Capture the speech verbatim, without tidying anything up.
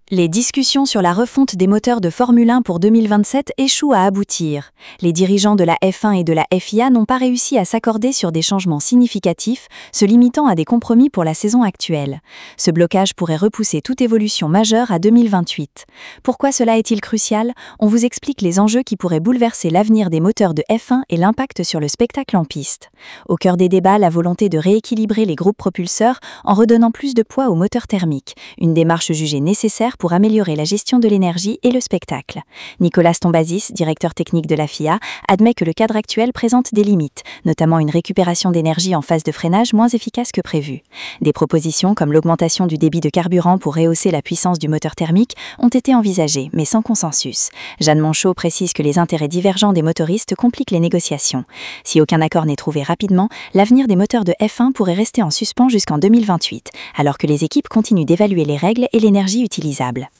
Les discussions sur la refonte des moteurs de Formule un pour deux mille vingt-sept échouent à aboutir. Les dirigeants de la F un et de la F I A n'ont pas réussi à s'accorder sur des changements significatifs, se limitant à des compromis pour la saison actuelle. Ce blocage pourrait repousser toute évolution majeure à deux mille vingt-huit. Pourquoi cela est-il crucial? On vous explique les enjeux qui pourraient bouleverser l'avenir des moteurs de F un et l'impact sur le spectacle en piste. Au cœur des débats, la volonté de rééquilibrer les groupes propulseurs en redonnant plus de poids aux moteurs thermiques, une démarche jugée nécessaire pour améliorer la gestion de l'énergie et le spectacle. Nicolas Tombazis, directeur technique de la F I A, admet que le cadre actuel présente des limites, notamment une récupération d'énergie en phase de freinage moins efficace que prévu. Des propositions comme l'augmentation du débit de carburant pour rehausser la puissance du moteur thermique ont été envisagées, mais sans consensus. Jeanne Monchot précise que les intérêts divergents des motoristes compliquent les négociations. Si aucun accord n'est trouvé rapidement, l'avenir des moteurs de F un pourrait rester en suspens jusqu'en deux mille vingt-huit, alors que les équipes continuent d'évaluer les règles et l'énergie utilisable.